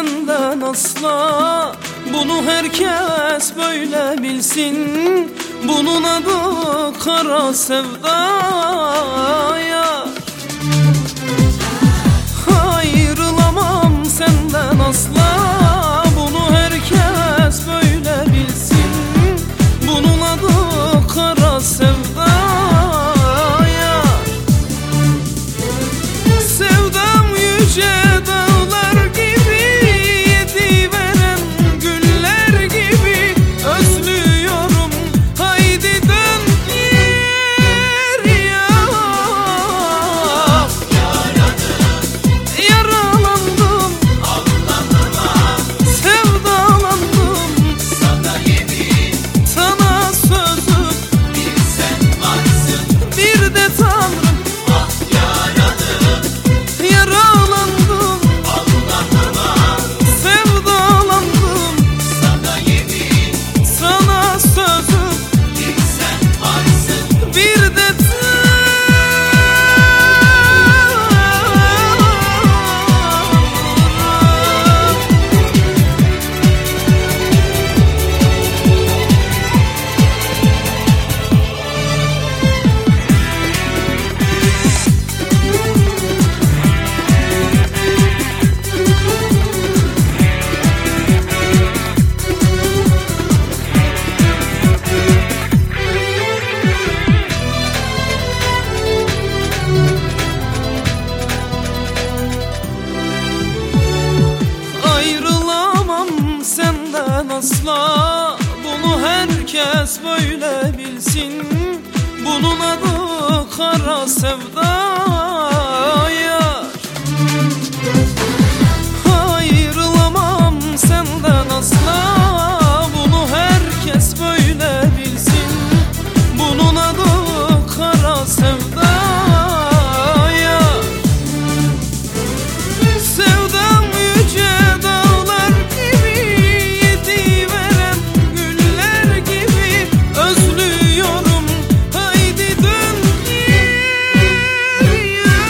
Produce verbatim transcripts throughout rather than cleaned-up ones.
senden asla. Bunu herkes böyle bilsin. Bunun adı kara sevda ya. Ayrılamam senden asla. Bunu herkes böyle bilsin. Bunun adı kara sevda ya. Sevdam yüce dağlar gibi, yediveren güller gibi. Özlüyorum, haydi dön geri ya. Yaralandım, sevdalandım. Sana yemin, Sana sözüm, bir sen varsın. bir de Tanrım. Ah yaradım, Yaralandım, Allah'ıma. sevdalandım. Sana yemin, Sana sözüm, bir sen varsın. bir de Tanrım. Ayrılamam senden asla. Bunu herkes böyle bilsin. Bunun adı kara sevda ya. Ayrılamam senden asla. Bunu herkes böyle bilsin. Bunun adı kara sevda ya. Sevdam yüce dağlar gibi, yediveren güller gibi. Özlüyorum, haydi dön geri ya.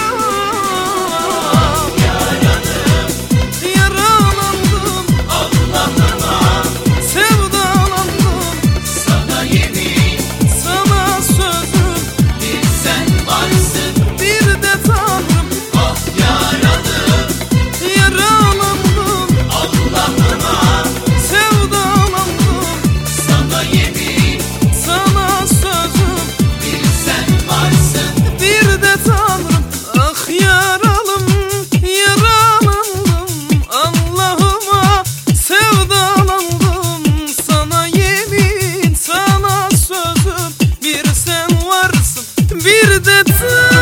Yaradım, Yaralandım, Allah'ıma. sevdalandım. Sana yemin, Sana sözüm, bir sen varsın. bir de Tanrım. Ah yaradım, Yaralandım, Allah'ıma. sevdalandım. Sana yemin, Sana sözüm, bir sen varsın. bir de Tanrım. Ah yaralım, yaralandım. Allah'ıma sevdalandım. Sana yemin, sana sözüm, bir sen varsın, bir de Tanrım.